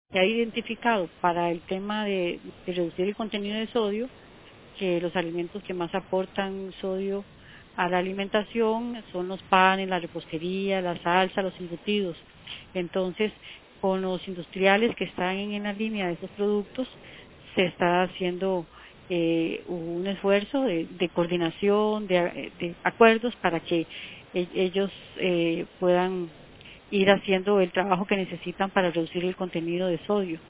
Se ha identificado para el tema de reducir el contenido de sodio que los alimentos que más aportan sodio a la alimentación son los panes, la repostería, la salsa, los embutidos. Entonces, con los industriales que están en la línea de esos productos, se está haciendo un esfuerzo de coordinación, de acuerdos para que ellos puedan ir haciendo el trabajo que necesitan para reducir el contenido de sodio.